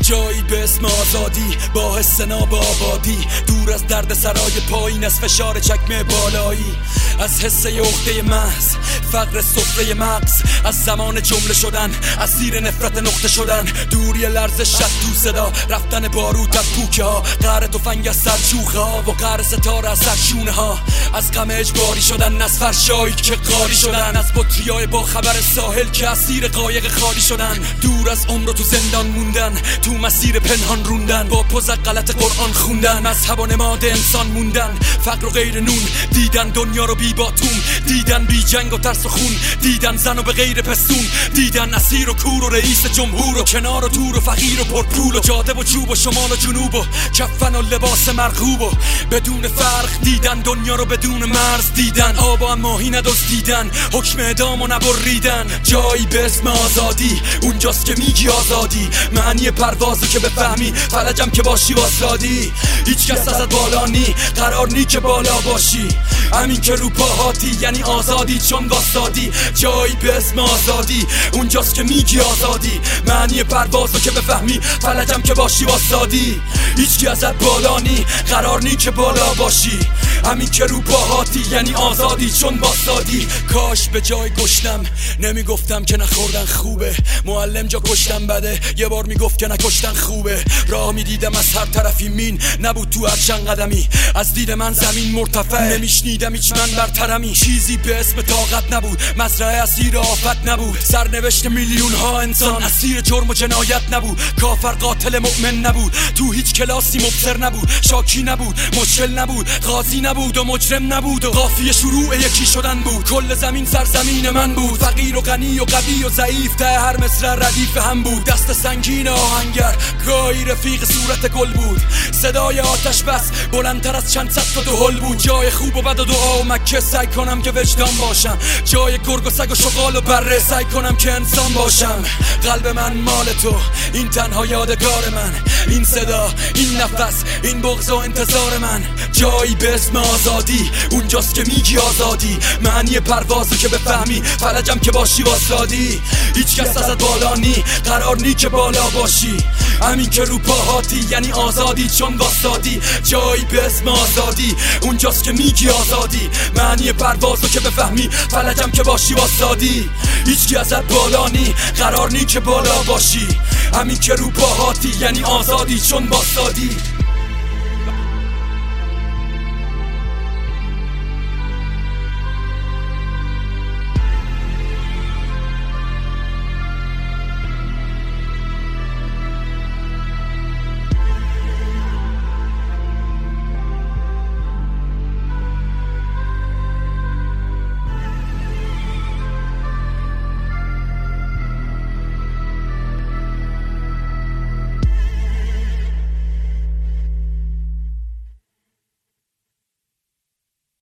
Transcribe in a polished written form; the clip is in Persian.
جایی به اسم آزادی، با حس ناب آبادی، دور از درد سرای پایین، از فشار چکمه بالایی، از حس عقده محض، فقر سفره مغز، از زمان جمله شدن، از زیر نفرت نقطه شدن، دوری لرزش شد تو صدا، رفتن بارود از پوکه ها، قهر تفنگ از سر شوخه ها و قهر ستاره از سر شونه ها، از غم اجباری شدن، از فرشایی که قاری شدن، از بطریای با خبر ساحل که اسیر قایق خالی شدن، دور از عمر و تو زندان موندن، تو مسیر پنهان روندن، با پوز غلط قرآن خوندن، مذهب و نماد انسان موندن، فقر و غیر نون دیدن، دنیا رو بی باتون دیدن، بی جنگ و ترس و خون دیدن، زن و به غیر پستون دیدن، اسیر و کور و رئیس جمهور و کنار و دور و فقیر و پرپول و جاده و چوب و شمال و جنوب و کفن و لباس مرغوب و بدون فرق دیدن، دنیا رو بدون مرز دیدن، آب و ماهی ندزدیدن، حکم اعدام و نبریدن. جایی به اسم آزادی، اونجاست که میگی آزادی، معنی پروازو که بفهمی، فلجم که باشی واسادی، هیچ کس ازت بالا نی، قرار نی که بالا باشی، همین که رو پاهاتی یعنی آزادی چون واسادی. جایی به اسم آزادی، اونجاست که میگی آزادی، معنی پروازو که بفهمی، فلجم که باشی واسادی، هیچ کی ازت بالا نی، قرار نی که بالا باشی، همین که رو پاهاتی یعنی آزادی چون واسادی. کاش به جای کشتم نمیگفتم که نخوردن خوبه، معلم جا کشتم بده، یه بار میگفت که نکشتن خوبه، راه میدیدم از هر طرفی مین نبود تو هر چند قدمی، از دید من زمین مرتفع، نمیشنیدم هیچ من برترمی، چیزی به اسم طاقت نبود، مزرعه اسیر آفت نبود، سرنوشت میلیون ها انسان اسیر جرم و جنایت نبود، کافر قاتل مؤمن نبود، تو هیچ کلاسی مبصر نبود، شاکی نبود، مشکل نبود، قاضی نبود و مجرم نبود و قافیه شروع یکی شدن بود، کل زمین سرزمین من بود، فقیر و غنی و قوی و ضعیف ته هر مصرع ردیف هم بود، دست سنگین آهنگر گاهی رفیق صورت گل بود، صدای آتش بس بلندتر از چند صد تا دهل بود، جای خوب و بد و دعا و مکه سعی کنم که وجدان باشم، جای گرگ و سگ و شغال و بره سعی کنم که انسان باشم، قلب من مال تو، این تنها یادگار من، این صدا، این نفس، این بغض و انتظار من. جایی به اسم آزادی، اونجاست که میگی آزادی، معنی پروازو که بفهمی، فلجم که باشی واسادی، هیچ کس ازت بالا نی، قرار نی که بالا باشی، همین که رو پاهاتی یعنی آزادی چون واسادی. جایی به اسم آزادی، اونجاست که میگی آزادی، معنی پروازو که بفهمی، فلجم که باشی واسادی، هیچ کی ازت بالا نی، قرار نی که بالا باشی، همین که رو پاهاتی یعنی آزادی چون واسادی.